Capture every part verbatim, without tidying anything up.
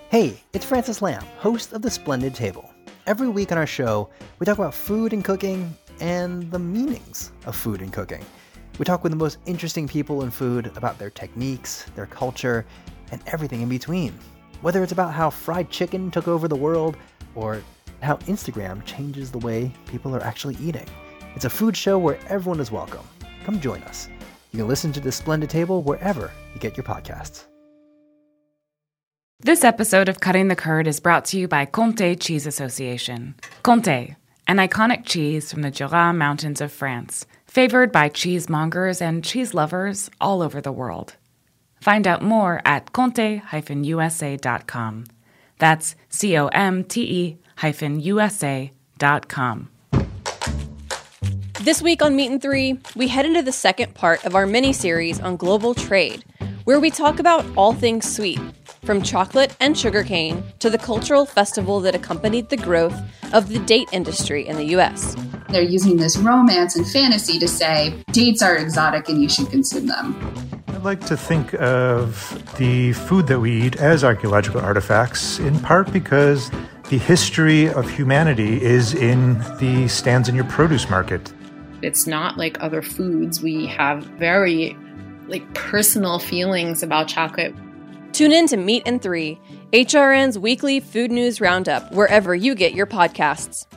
Hey, it's Francis Lamb, host of The Splendid Table. Every week on our show, we talk about food and cooking and the meanings of food and cooking. We talk with the most interesting people in food about their techniques, their culture, and everything in between. Whether it's about how fried chicken took over the world or how Instagram changes the way people are actually eating. It's a food show where everyone is welcome. Come join us. You can listen to The Splendid Table wherever you get your podcasts. This episode of Cutting the Curd is brought to you by Comté Cheese Association. Comté, an iconic cheese from the Jura Mountains of France, favored by cheesemongers and cheese lovers all over the world. Find out more at comte dash u s a dot com. That's C O M T E hyphen U S A dot com. This week on Meat and Three, we head into the second part of our mini-series on global trade, where we talk about all things sweet, from chocolate and sugarcane to the cultural festival that accompanied the growth of the date industry in the U S. They're using this romance and fantasy to say dates are exotic and you should consume them. I'd like to think of the food that we eat as archaeological artifacts, in part because the history of humanity is in the stands in your produce market. It's not like other foods. We have very like personal feelings about chocolate. Tune in to Meat and Three, H R N's weekly food news roundup, wherever you get your podcasts.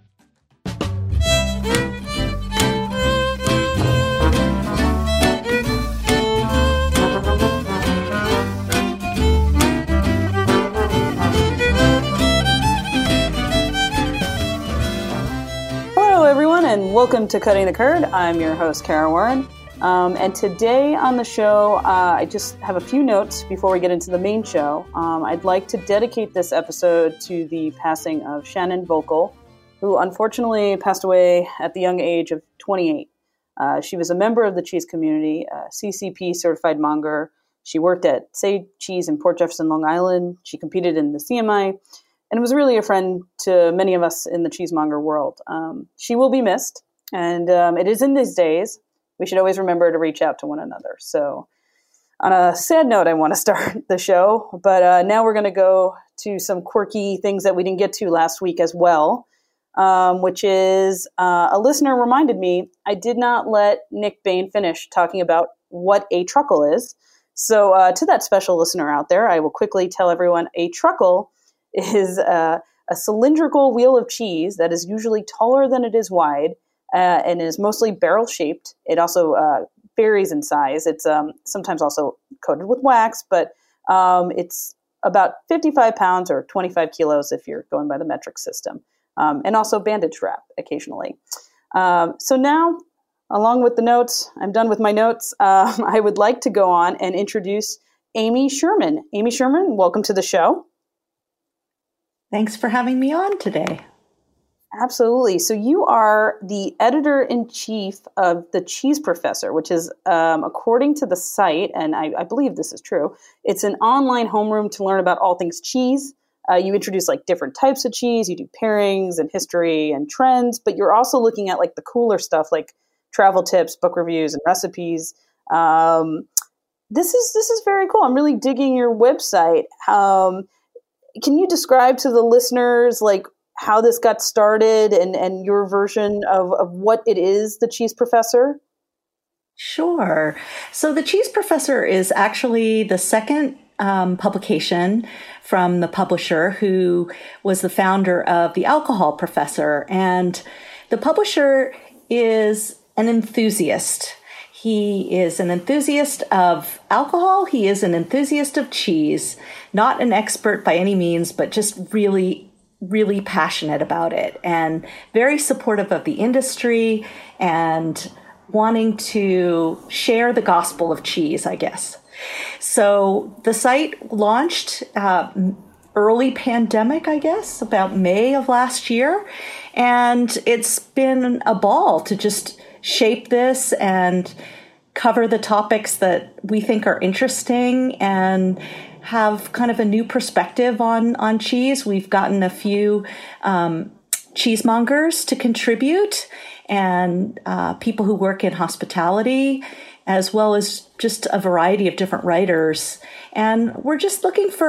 Hello, everyone, and welcome to Cutting the Curd. I'm your host, Kara Warren. Um, and today on the show, uh, I just have a few notes before we get into the main show. Um, I'd like to dedicate this episode to the passing of Shannon Vogel, who unfortunately passed away at the young age of twenty-eight. Uh, she was a member of the cheese community, a C C P certified monger. She worked at Say Cheese in Port Jefferson, Long Island. She competed in the C M I, and was really a friend to many of us in the cheesemonger world. Um, she will be missed, and um, it is in these days. We should always remember to reach out to one another. So on a sad note, I want to start the show, but uh, now we're going to go to some quirky things that we didn't get to last week as well, um, which is uh, a listener reminded me I did not let Nick Bain finish talking about what a truckle is. So uh, to that special listener out there, I will quickly tell everyone a truckle is uh, a cylindrical wheel of cheese that is usually taller than it is wide, Uh, and is mostly barrel-shaped. It also uh, varies in size. It's um, sometimes also coated with wax, but um, it's about fifty-five pounds or twenty-five kilos if you're going by the metric system, um, and also bandage wrap occasionally. Um, so now, along with the notes, I'm done with my notes. Uh, I would like to go on and introduce Amy Sherman. Amy Sherman, welcome to the show. Thanks for having me on today. Absolutely. So you are the editor-in-chief of The Cheese Professor, which is, um, according to the site, and I, I believe this is true, it's an online homeroom to learn about all things cheese. Uh, you introduce like different types of cheese, you do pairings and history and trends, but you're also looking at like the cooler stuff like travel tips, book reviews, and recipes. Um, this is this is very cool. I'm really digging your website. Um, can you describe to the listeners like how this got started and, and your version of, of what it is, The Cheese Professor? Sure. So The Cheese Professor is actually the second um, publication from the publisher who was the founder of The Alcohol Professor. And the publisher is an enthusiast. He is an enthusiast of alcohol. He is an enthusiast of cheese, not an expert by any means, but just really really passionate about it and very supportive of the industry and wanting to share the gospel of cheese, I guess. So the site launched uh, early pandemic, I guess, about May of last year. And it's been a ball to just shape this and cover the topics that we think are interesting and have kind of a new perspective on, on cheese. We've gotten a few um, cheesemongers to contribute and uh, people who work in hospitality, as well as just a variety of different writers. And we're just looking for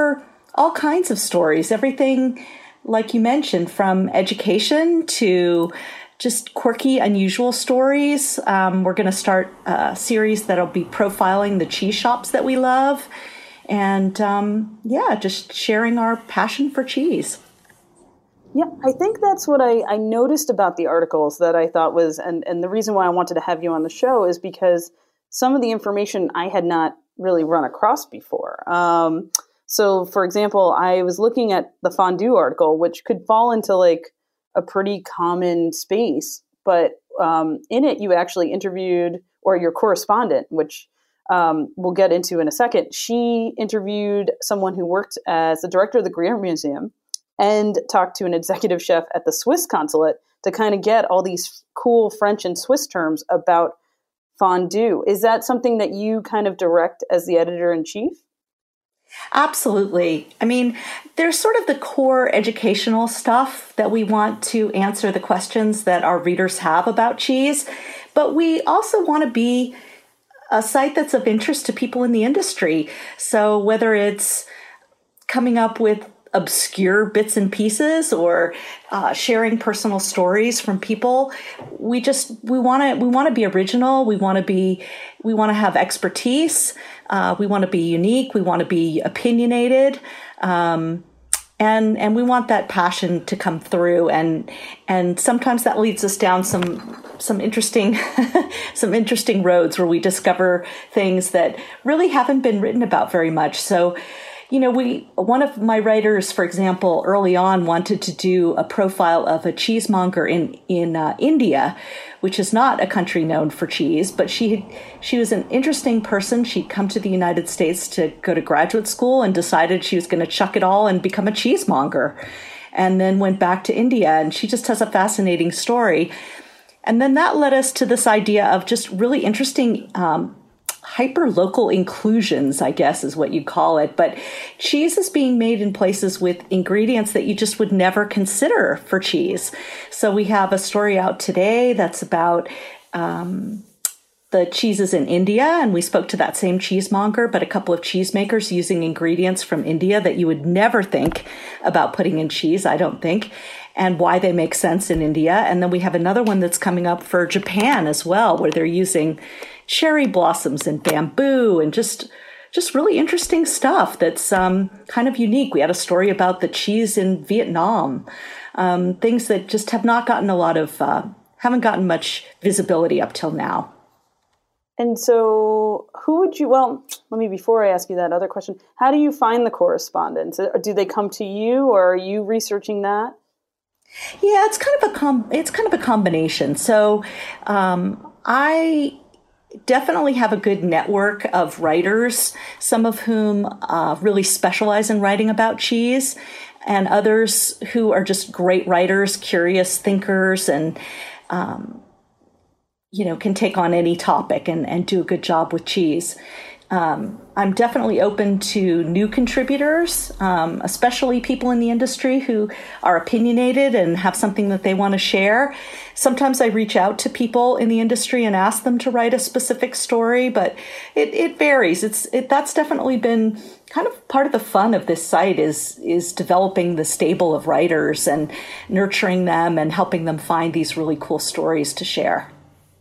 all kinds of stories, everything, like you mentioned, from education to just quirky, unusual stories. Um, we're going to start a series that'll be profiling the cheese shops that we love. And um, yeah, just sharing our passion for cheese. Yeah, I think that's what I, I noticed about the articles that I thought was, and, and the reason why I wanted to have you on the show is because some of the information I had not really run across before. Um, so, for example, I was looking at the fondue article, which could fall into like a pretty common space, but um, in it you actually interviewed, or your correspondent, which um, we'll get into in a second, she interviewed someone who worked as the director of the Gruyere Museum and talked to an executive chef at the Swiss consulate to kind of get all these cool French and Swiss terms about fondue. Is that something that you kind of direct as the editor-in-chief? Absolutely. I mean, there's sort of the core educational stuff that we want to answer the questions that our readers have about cheese, but we also want to be a site that's of interest to people in the industry. So whether it's coming up with obscure bits and pieces or uh, sharing personal stories from people, we just we want to we want to be original. We want to be we want to have expertise. Uh, we want to be unique. We want to be opinionated, um, and and we want that passion to come through. And and sometimes that leads us down some some interesting some interesting roads where we discover things that really haven't been written about very much. So, you know, we, one of my writers, for example, early on wanted to do a profile of a cheesemonger in, in uh, India, which is not a country known for cheese, but she had, she was an interesting person. She'd come to the United States to go to graduate school and decided she was going to chuck it all and become a cheesemonger, and then went back to India. And she just has a fascinating story. And then that led us to this idea of just really interesting um hyper-local inclusions, I guess is what you call it. But cheese is being made in places with ingredients that you just would never consider for cheese. So we have a story out today that's about um, the cheeses in India, and we spoke to that same cheesemonger, but a couple of cheesemakers using ingredients from India that you would never think about putting in cheese, I don't think, and why they make sense in India. And then we have another one that's coming up for Japan as well, where they're using cherry blossoms and bamboo and just just really interesting stuff that's um, kind of unique. We had a story about the cheese in Vietnam, um, things that just have not gotten a lot of, uh, haven't gotten much visibility up till now. And so who would you, well, let me, before I ask you that other question, how do you find the correspondents? Do they come to you, or are you researching that? Yeah, it's kind of a com- it's kind of a combination. So um, I definitely have a good network of writers, some of whom uh, really specialize in writing about cheese, and others who are just great writers, curious thinkers, and um, you know, can take on any topic and, and do a good job with cheese. Um, I'm definitely open to new contributors, um, especially people in the industry who are opinionated and have something that they want to share. Sometimes I reach out to people in the industry and ask them to write a specific story, but it, it varies. It's it, that's definitely been kind of part of the fun of this site is is developing the stable of writers and nurturing them and helping them find these really cool stories to share.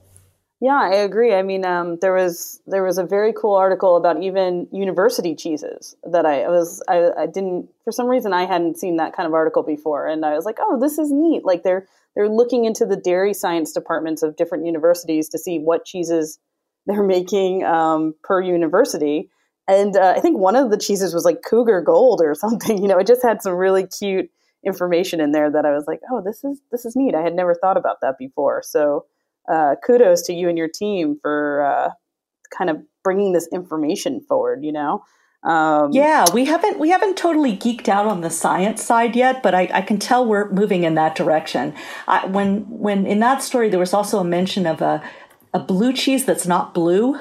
Yeah, I agree. I mean, um, there was there was a very cool article about even university cheeses that I was I, I didn't for some reason I hadn't seen that kind of article before, and I was like, oh, this is neat. Like they're they're looking into the dairy science departments of different universities to see what cheeses they're making um, per university, and uh, I think one of the cheeses was like Cougar Gold or something. You know, it just had some really cute information in there that I was like, oh, this is this is neat. I had never thought about that before. So. Uh, kudos to you and your team for uh, kind of bringing this information forward, you know? Um, yeah, we haven't we haven't totally geeked out on the science side yet, but I, I can tell we're moving in that direction. I, when when in that story, there was also a mention of a, a blue cheese that's not blue.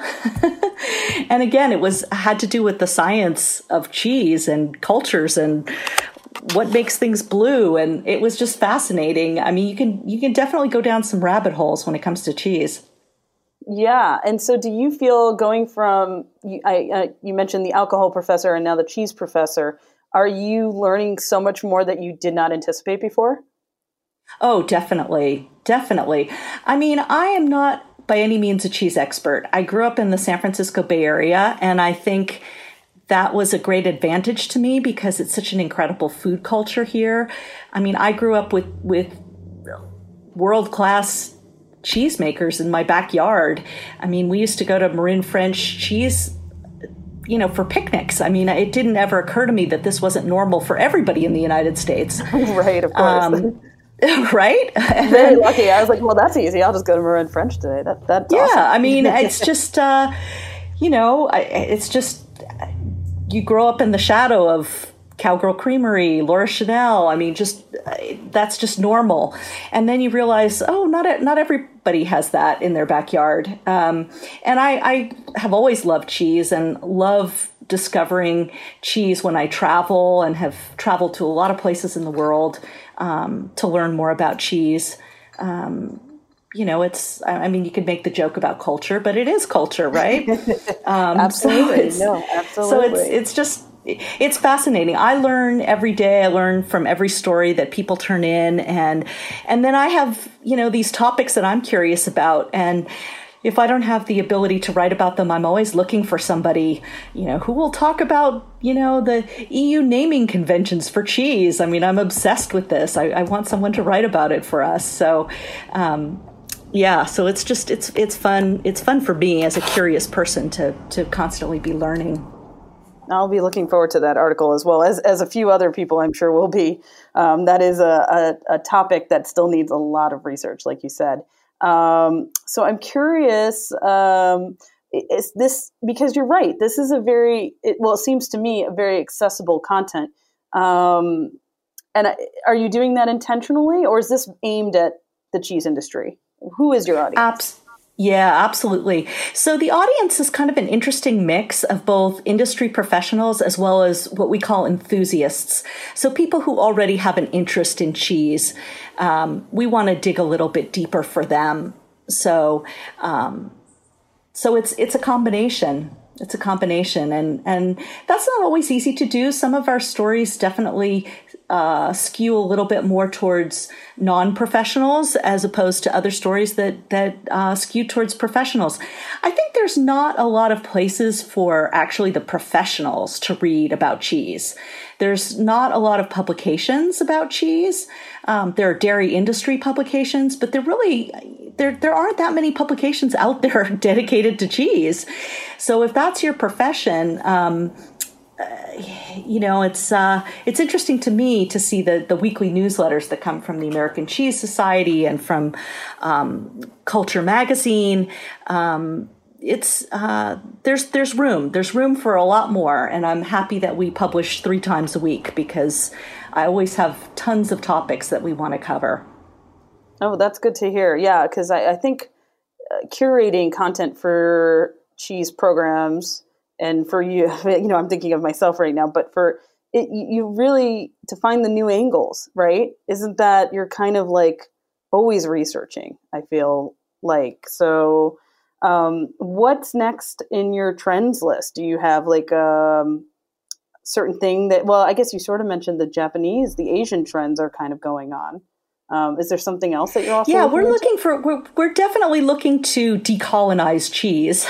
And again, it was had to do with the science of cheese and cultures and what makes things blue, and it was just fascinating. I mean, you can you can definitely go down some rabbit holes when it comes to cheese. Yeah, and so do you feel going from you, I, uh, you mentioned the alcohol professor and now the cheese professor? are you learning so much more that you did not anticipate before? Oh, definitely. Definitely. I mean, I am not by any means a cheese expert. I grew up in the San Francisco Bay Area, and I think that was a great advantage to me because it's such an incredible food culture here. I mean, I grew up with, with world-class cheesemakers in my backyard. I mean, we used to go to Marin French cheese, you know, for picnics. I mean, it didn't ever occur to me that this wasn't normal for everybody in the United States. Right, of course. Um, right? Very lucky. I was like, well, that's easy. I'll just go to Marin French today. That, that's yeah, awesome. I mean, it's just, uh, you know, it's just, you grow up in the shadow of Cowgirl Creamery, Laura Chanel. I mean, just, that's just normal. And then you realize, oh, not not everybody has that in their backyard. Um, and I, I have always loved cheese and love discovering cheese when I travel and have traveled to a lot of places in the world um, to learn more about cheese. Um, you know, it's, I mean, you could make the joke about culture, but it is culture, right? Um, absolutely. So no, absolutely. So it's, it's just, it's fascinating. I learn every day. I learn from every story that people turn in. And, and then I have, you know, these topics that I'm curious about. And if I don't have the ability to write about them, I'm always looking for somebody, you know, who will talk about, you know, the E U naming conventions for cheese. I mean, I'm obsessed with this. I, I want someone to write about it for us. So, um, yeah, so it's just, it's, it's fun. It's fun for me as a curious person to, to constantly be learning. I'll be looking forward to that article as well as, as a few other people I'm sure will be. Um, that is a, a, a topic that still needs a lot of research, like you said. Um, so I'm curious, um, is this, because you're right, this is a very, it, well, it seems to me a very accessible content. Um, and are you doing that intentionally, or is this aimed at the cheese industry? Who is your audience? Abs- Yeah, absolutely. So the audience is kind of an interesting mix of both industry professionals as well as what we call enthusiasts. So people who already have an interest in cheese. Um, we want to dig a little bit deeper for them. So, um, so it's it's a combination. It's a combination, and and that's not always easy to do. Some of our stories definitely uh, skew a little bit more towards non-professionals as opposed to other stories that that uh, skew towards professionals. I think there's not a lot of places for actually the professionals to read about cheese. There's not a lot of publications about cheese. Um, there are dairy industry publications, but there really there there aren't that many publications out there dedicated to cheese. So if that's your profession, um, uh, you know, it's uh, it's interesting to me to see the the weekly newsletters that come from the American Cheese Society and from um, Culture Magazine. Um, It's uh, there's there's room there's room for a lot more, and I'm happy that we publish three times a week because I always have tons of topics that we want to cover. Oh, that's good to hear. Yeah, because I, I think uh, curating content for cheese programs and for you, you know, I'm thinking of myself right now, but for it, you really to find the new angles, right? Isn't that you're kind of like always researching? I feel like so. Um, what's next in your trends list? Do you have like a um, certain thing that, well, I guess you sort of mentioned the Japanese, the Asian trends are kind of going on. Um, is there something else that you're also Yeah, looking we're into? looking for, we're, we're definitely looking to decolonize cheese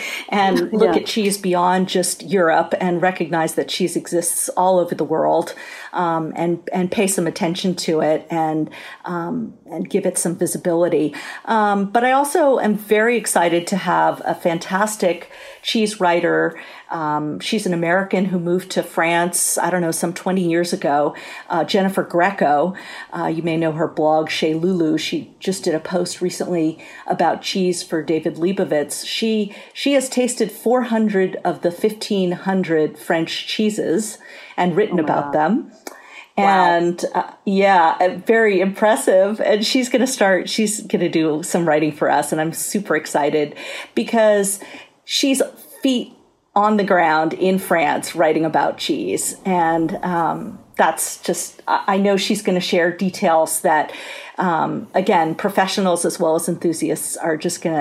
and look Yeah. at cheese beyond just Europe and recognize that cheese exists all over the world, um, and, and pay some attention to it and, um, and give it some visibility. Um, but I also am very excited to have a fantastic cheese writer. Um, she's an American who moved to France, I don't know, some twenty years ago, uh, Jennifer Greco. Uh, you may know her blog, Chez Lulu. She just did a post recently about cheese for David Leibovitz. She, she has tasted four hundred of the fifteen hundred French cheeses and written Oh my about God. them. Wow. And uh, yeah, uh, very impressive. And she's going to start, she's going to do some writing for us. And I'm super excited because she's feet on the ground in France writing about cheese. And um, that's just, I know she's going to share details that, um, again, professionals as well as enthusiasts are just going to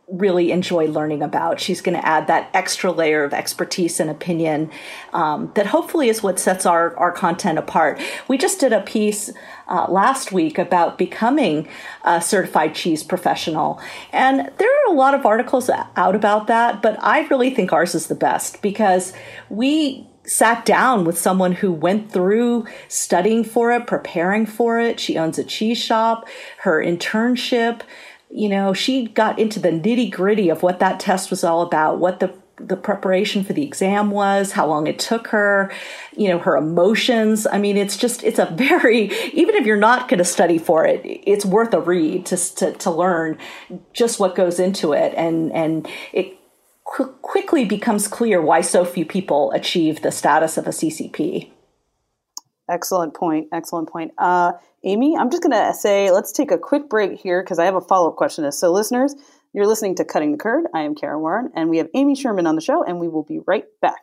really enjoy learning about. She's going to add that extra layer of expertise and opinion um, that hopefully is what sets our, our content apart. We just did a piece uh, last week about becoming a certified cheese professional. And there are a lot of articles out about that, but I really think ours is the best because we sat down with someone who went through studying for it, preparing for it. She owns a cheese shop, her internship. You know, she got into the nitty gritty of what that test was all about, what the, the preparation for the exam was, how long it took her, you know, her emotions. I mean, it's just, it's a very, even if you're not going to study for it, it's worth a read to, to, to learn just what goes into it. And, and it qu- quickly becomes clear why so few people achieve the status of a C C P. Excellent point. Excellent point. Uh, Amy, I'm just going to say, let's take a quick break here because I have a follow-up question to this. So listeners, you're listening to Cutting the Curd. I am Kara Warren, and we have Amy Sherman on the show, and we will be right back.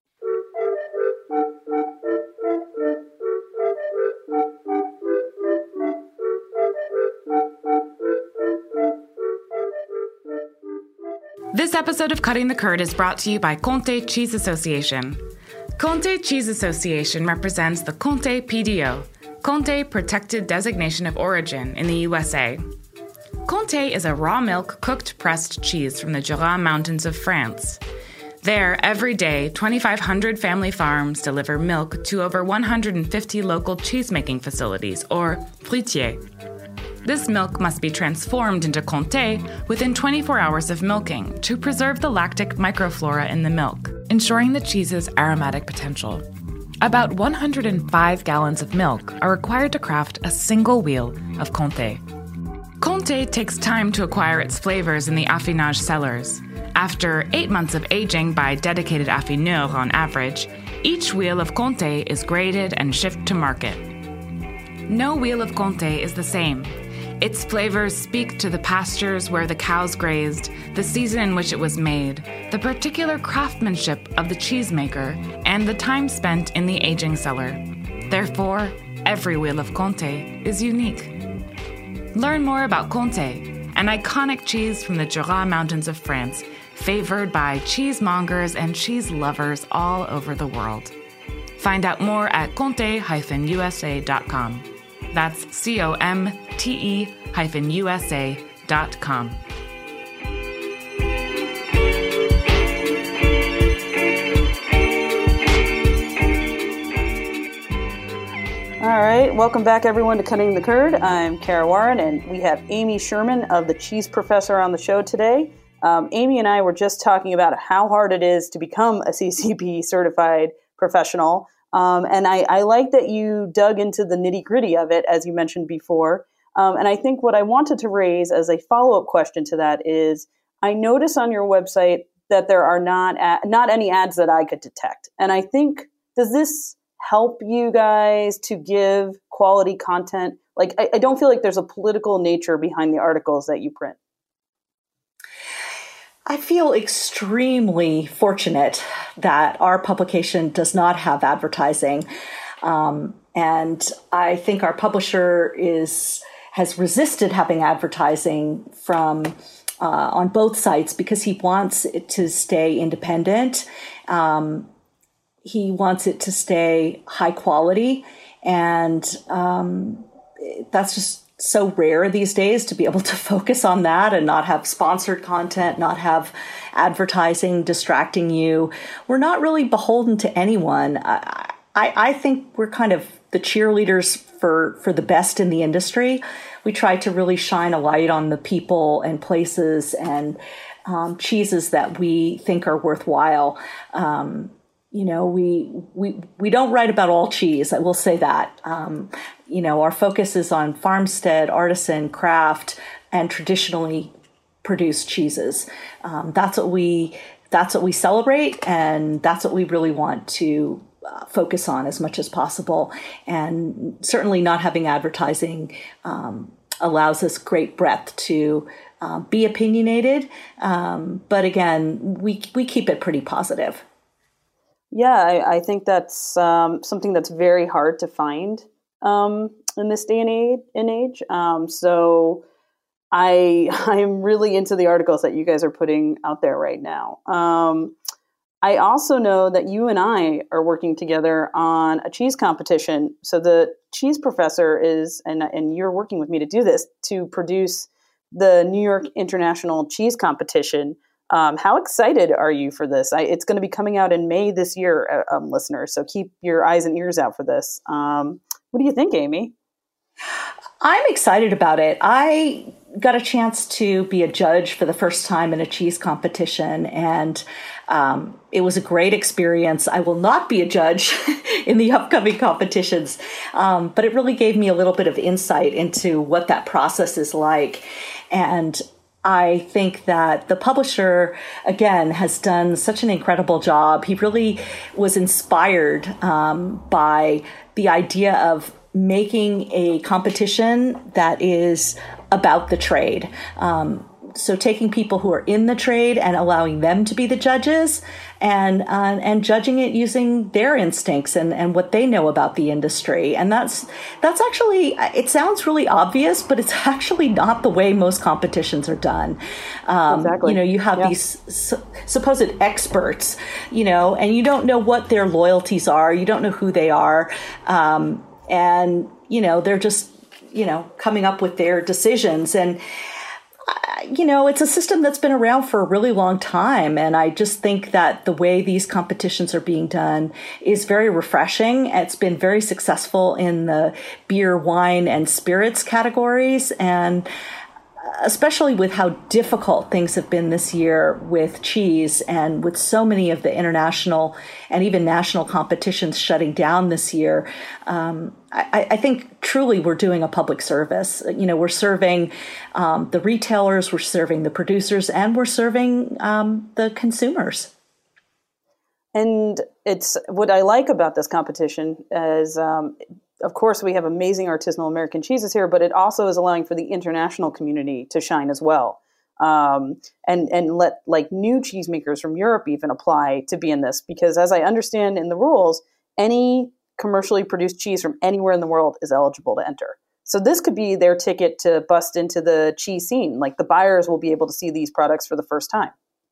This episode of Cutting the Curd is brought to you by Comté Cheese Association. Comté Cheese Association represents the Comté P D O, Comté Protected Designation of Origin in the U S A. Comté is a raw milk cooked pressed cheese from the Jura Mountains of France. There, every day, twenty-five hundred family farms deliver milk to over one hundred fifty local cheesemaking facilities, or fruitiers. This milk must be transformed into Comté within twenty-four hours of milking to preserve the lactic microflora in the milk, ensuring the cheese's aromatic potential. About one hundred five gallons of milk are required to craft a single wheel of Comté. Comté takes time to acquire its flavors in the affinage cellars. After eight months of aging by dedicated affineurs on average, each wheel of Comté is graded and shipped to market. No wheel of Comté is the same. Its flavors speak to the pastures where the cows grazed, the season in which it was made, the particular craftsmanship of the cheesemaker, and the time spent in the aging cellar. Therefore, every wheel of Comté is unique. Learn more about Comté, an iconic cheese from the Jura Mountains of France, favored by cheesemongers and cheese lovers all over the world. Find out more at comte dash u s a dot com. That's C O M T E hyphen U S A dot com. All right, welcome back everyone to Cutting the Curd. I'm Kara Warren, and we have Amy Sherman of The Cheese Professor on the show today. Um, Amy and I were just talking about how hard it is to become a C C P certified professional. Um, and I, I like that you dug into the nitty gritty of it, as you mentioned before. Um, and I think what I wanted to raise as a follow-up question to that is, I notice on your website that there are not ad- not any ads that I could detect. And I think, does this help you guys to give quality content? Like, I, I don't feel like there's a political nature behind the articles that you print. I feel extremely fortunate that our publication does not have advertising. Um, and I think our publisher is has resisted having advertising from uh, on both sites because he wants it to stay independent. Um, he wants it to stay high quality. And um, that's just so rare these days to be able to focus on that and not have sponsored content, not have advertising distracting you. We're not really beholden to anyone. I, I, I think we're kind of the cheerleaders for, for the best in the industry. We try to really shine a light on the people and places and um, cheeses that we think are worthwhile. Um, You know, we we we don't write about all cheese. I will say that. Um, you know, our focus is on farmstead, artisan, craft, and traditionally produced cheeses. Um, that's what we that's what we celebrate, and that's what we really want to uh, focus on as much as possible. And certainly, not having advertising um, allows us great breadth to uh, be opinionated. Um, but again, we we keep it pretty positive. Yeah, I, I think that's um, something that's very hard to find um, in this day and age. In age. Um, so I I'm really into the articles that you guys are putting out there right now. Um, I also know that you and I are working together on a cheese competition. So the cheese professor is, and and you're working with me to do this, to produce the New York International Cheese Competition. Um, how excited are you for this? I, it's going to be coming out in May this year, uh, um, listeners. So keep your eyes and ears out for this. Um, what do you think, Amy? I'm excited about it. I got a chance to be a judge for the first time in a cheese competition, and um, it was a great experience. I will not be a judge in the upcoming competitions, um, but it really gave me a little bit of insight into what that process is like. And I think that the publisher, again, has done such an incredible job. He really was inspired um, by the idea of making a competition that is about the trade. Um, so taking people who are in the trade and allowing them to be the judges, and uh, and judging it using their instincts and, and what they know about the industry. And that's that's actually, it sounds really obvious, but it's actually not the way most competitions are done. Um, exactly. You know, you have yeah. these su- supposed experts, you know, and you don't know what their loyalties are. You don't know who they are. Um, and, you know, they're just, you know, coming up with their decisions. And you know, it's a system that's been around for a really long time. And I just think that the way these competitions are being done is very refreshing. It's been very successful in the beer, wine, and spirits categories. And especially with how difficult things have been this year with cheese, and with so many of the international and even national competitions shutting down this year, um, I, I think truly we're doing a public service. You know, we're serving um, the retailers, we're serving the producers, and we're serving um, the consumers. And it's what I like about this competition is, um, of course, we have amazing artisanal American cheeses here, but it also is allowing for the international community to shine as well. Um, and, and let like new cheesemakers from Europe even apply to be in this, because as I understand in the rules, any commercially produced cheese from anywhere in the world is eligible to enter. So this could be their ticket to bust into the cheese scene. Like the buyers will be able to see these products for the first time.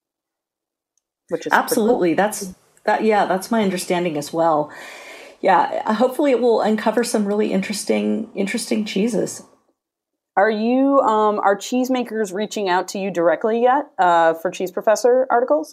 Which is absolutely. Cool. That's that. Yeah, that's my understanding as well. Yeah, hopefully it will uncover some really interesting, interesting cheeses. Are you, um, are cheesemakers reaching out to you directly yet uh, for Cheese Professor articles?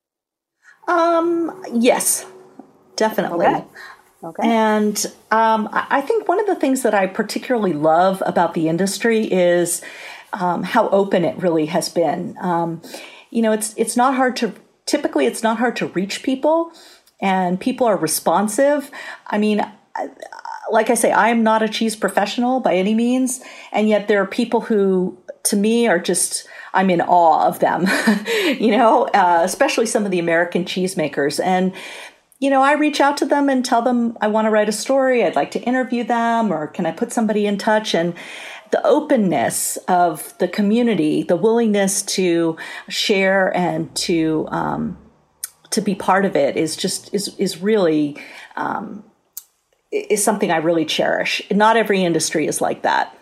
Um, yes, definitely. Okay. Okay. And um, I think one of the things that I particularly love about the industry is um, how open it really has been. Um, you know, it's it's not hard to, typically it's not hard to reach people. And people are responsive. I mean, like I say, I am not a cheese professional by any means. And yet there are people who, to me, are just, I'm in awe of them, you know, uh, especially some of the American cheesemakers. And, you know, I reach out to them and tell them I want to write a story. I'd like to interview them, or can I put somebody in touch? And the openness of the community, the willingness to share and to, um, to be part of it is just is is really um, is something I really cherish. Not every industry is like that.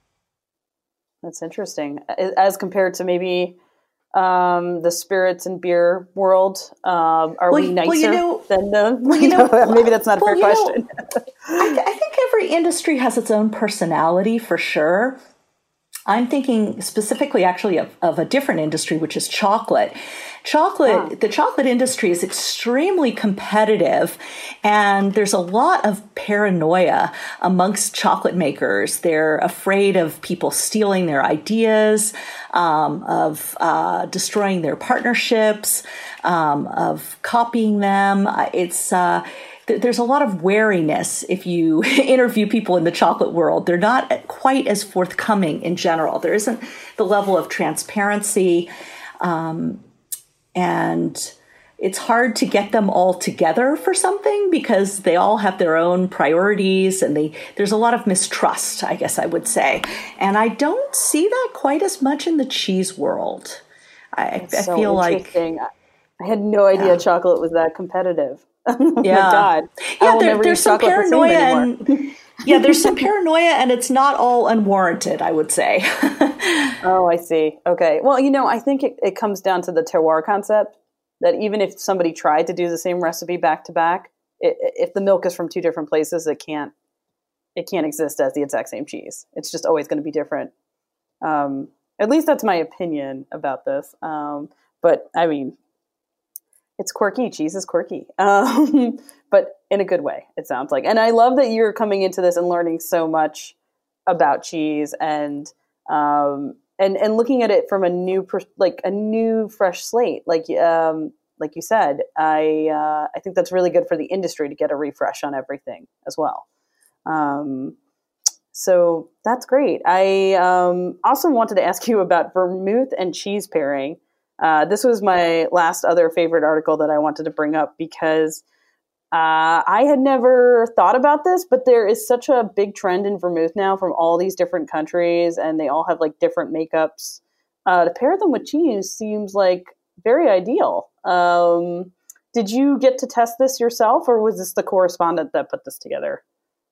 That's interesting, as compared to maybe um, the spirits and beer world. Um, are well, we nicer well, you know, than the? Well, you know, maybe that's not a well, fair question. Know, I, th- I think every industry has its own personality for sure. I'm thinking specifically actually of, of a different industry, which is chocolate. Chocolate, wow. The chocolate industry is extremely competitive, and there's a lot of paranoia amongst chocolate makers. They're afraid of people stealing their ideas, um, of uh, destroying their partnerships, um, of copying them. It's uh, There's a lot of wariness if you interview people in the chocolate world. They're not quite as forthcoming in general. There isn't the level of transparency, um, and it's hard to get them all together for something because they all have their own priorities, and they there's a lot of mistrust, I guess I would say. And I don't see that quite as much in the cheese world. I, I so feel like I had no idea yeah. chocolate was that competitive. Oh yeah. my God. Yeah, there, there's some paranoia and Yeah, there's some paranoia, and it's not all unwarranted, I would say. Oh, I see. Okay. Well, you know, I think it, it comes down to the terroir concept, that even if somebody tried to do the same recipe back to back, it, if the milk is from two different places, it can't it can't exist as the exact same cheese. It's just always going to be different. Um, at least that's my opinion about this. Um, but I mean, it's quirky. Cheese is quirky, um, but in a good way, it sounds like. And I love that you're coming into this and learning so much about cheese and um, and and looking at it from a new, per- like a new, fresh slate. Like um, like you said, I uh, I think that's really good for the industry to get a refresh on everything as well. Um, so that's great. I um, also wanted to ask you about vermouth and cheese pairing. Uh, this was my last other favorite article that I wanted to bring up because uh, I had never thought about this, but there is such a big trend in vermouth now from all these different countries, and they all have like different makeups. Uh, to pair them with cheese seems like very ideal. Um, did you get to test this yourself, or was this the correspondent that put this together?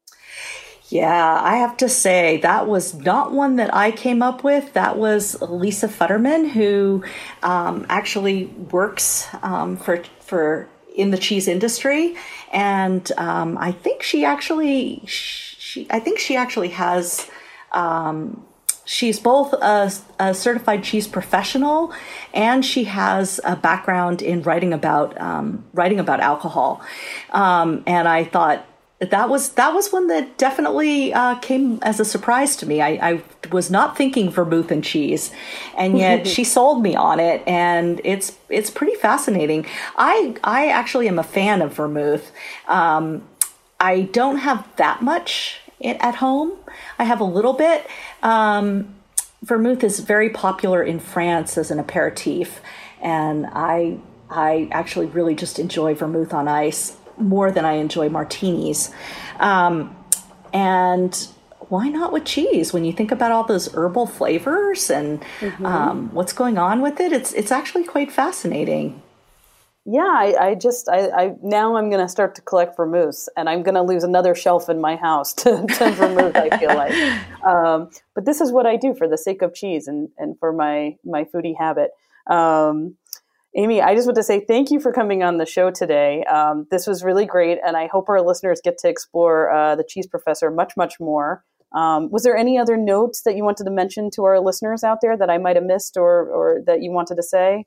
Yeah, I have to say that was not one that I came up with. That was Lisa Futterman, who um, actually works um, for for in the cheese industry, and um, I think she actually she I think she actually has. Um, she's both a, a certified cheese professional, and she has a background in writing about um, writing about alcohol. Um, and I thought. That was that was one that definitely uh, came as a surprise to me. I, I was not thinking vermouth and cheese, and yet she sold me on it, and it's it's pretty fascinating. I I actually am a fan of vermouth. Um, I don't have that much at home. I have a little bit. Um, vermouth is very popular in France as an aperitif, and I I actually really just enjoy vermouth on ice more than I enjoy martinis. Um, and why not with cheese? When you think about all those herbal flavors and mm-hmm. um, what's going on with it, it's it's actually quite fascinating. Yeah, I, I just, I, I now I'm going to start to collect vermouths, and I'm going to lose another shelf in my house to, to vermouth, I feel like. Um, but this is what I do for the sake of cheese and, and for my, my foodie habit. Um, Amy, I just want to say thank you for coming on the show today. Um, this was really great, and I hope our listeners get to explore uh, the Cheese Professor much, much more. Um, was there any other notes that you wanted to mention to our listeners out there that I might have missed or, or that you wanted to say?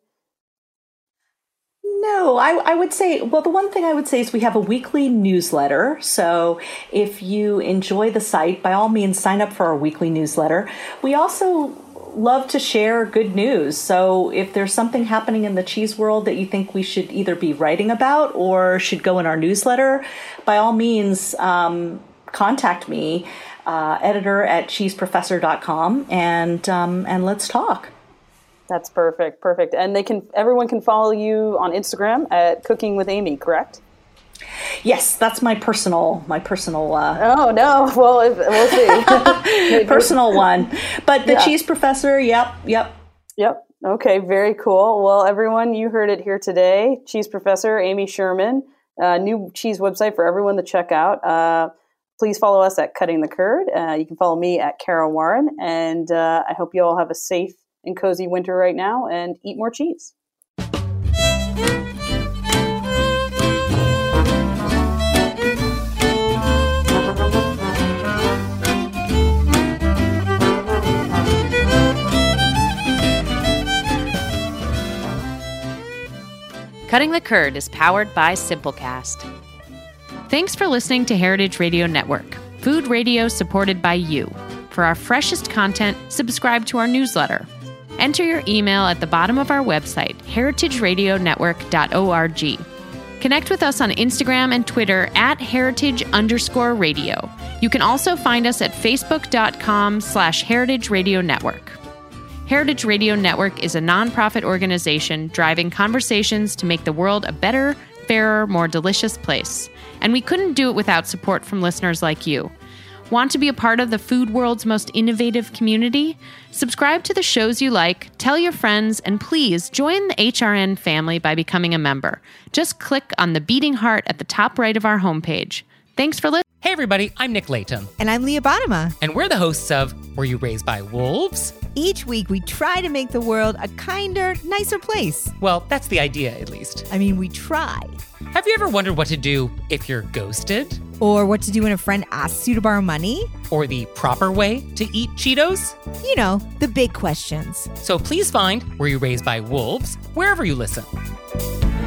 No, I, I would say, well, the one thing I would say is we have a weekly newsletter. So if you enjoy the site, by all means, sign up for our weekly newsletter. We also love to share good news. So if there's something happening in the cheese world that you think we should either be writing about or should go in our newsletter, by all means, um, contact me, uh, editor at cheese professor dot com, and um, and let's talk. That's perfect. Perfect. And they can everyone can follow you on Instagram at Cooking with Amy, correct? Yes, that's my personal, my personal. Uh, oh no! Well, if, we'll see. Personal one, but the yeah. Cheese Professor. Yep, yep, yep. Okay, very cool. Well, everyone, you heard it here today. Cheese Professor Amy Sherman, uh, new cheese website for everyone to check out. Uh, please follow us at Cutting the Curd. Uh, you can follow me at Kara Warren, and uh, I hope you all have a safe and cozy winter right now, and eat more cheese. Cutting the Curd is powered by Simplecast. Thanks for listening to Heritage Radio Network, food radio supported by you. For our freshest content, subscribe to our newsletter. Enter your email at the bottom of our website, heritage radio network dot org. Connect with us on Instagram and Twitter at heritage underscore radio. You can also find us at facebook.com slash heritage radio network. Heritage Radio Network is a nonprofit organization driving conversations to make the world a better, fairer, more delicious place. And we couldn't do it without support from listeners like you. Want to be a part of the food world's most innovative community? Subscribe to the shows you like, tell your friends, and please join the H R N family by becoming a member. Just click on the beating heart at the top right of our homepage. Thanks for listening. Hey everybody, I'm Nick Latham. And I'm Leah Bottima. And we're the hosts of Were You Raised by Wolves? Each week we try to make the world a kinder, nicer place. Well, that's the idea, at least. I mean, we try. Have you ever wondered what to do if you're ghosted? Or what to do when a friend asks you to borrow money? Or the proper way to eat Cheetos? You know, the big questions. So please find Were You Raised by Wolves wherever you listen.